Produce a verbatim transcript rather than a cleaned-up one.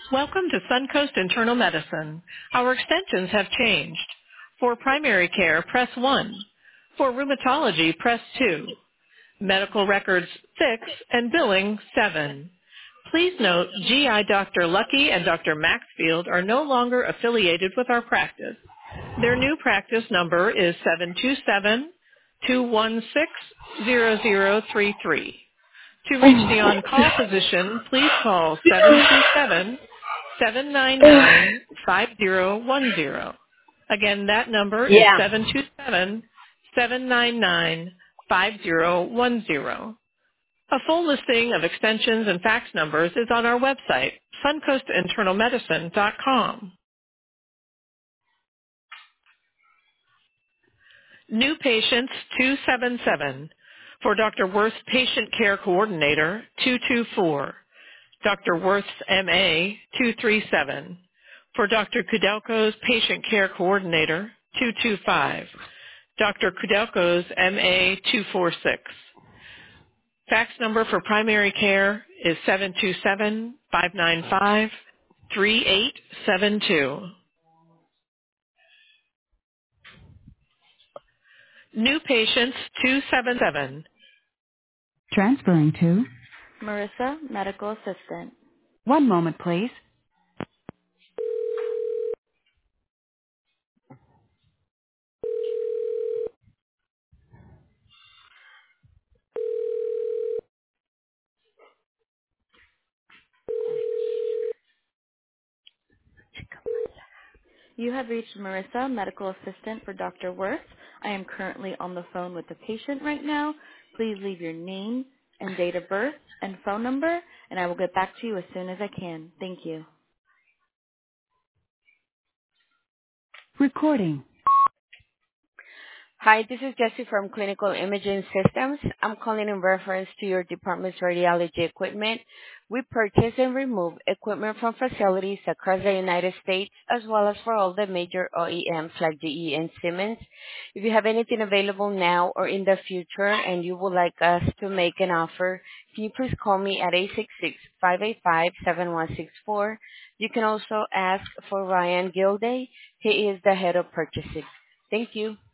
Welcome to Suncoast Internal Medicine. Our extensions have changed. For primary care, press one. For rheumatology, press two. Medical records, six, and billing, seven. Please note, G I Doctor Lucky and Doctor Maxfield are no longer affiliated with our practice. Their new practice number is seven two seven, two one six, zero zero three three. To reach the on-call physician, please call seven two seven, seven nine nine, five zero one zero. Again, that number is Yeah. seven two seven, seven nine nine, five zero one zero. A full listing of extensions and fax numbers is on our website, suncoast internal medicine dot com. New patients two seven seven. For Doctor Worth's Patient Care Coordinator, two two four. Doctor Worth's M A, two three seven. For Doctor Kudelko's Patient Care Coordinator, two two five. Doctor Kudelko's M A, two four six. Fax number for primary care is seven two seven, five nine five, three eight seven two. New patients two seven seven. Transferring to. Marissa, medical assistant. One moment, please. You have reached Marissa, medical assistant for Doctor Worth. I am currently on the phone with the patient right now. Please leave your name and date of birth and phone number, and I will get back to you as soon as I can. Thank you. Recording. Hi, this is Jessie from Clinical Imaging Systems. I'm calling in reference to your department's radiology equipment. We purchase and remove equipment from facilities across the United States, as well as for all the major O E Ms like G E and Siemens. If you have anything available now or in the future and you would like us to make an offer, can you please call me at eight six six, five eight five, seven one six four. You can also ask for Ryan Gilday. He is the head of purchasing. Thank you.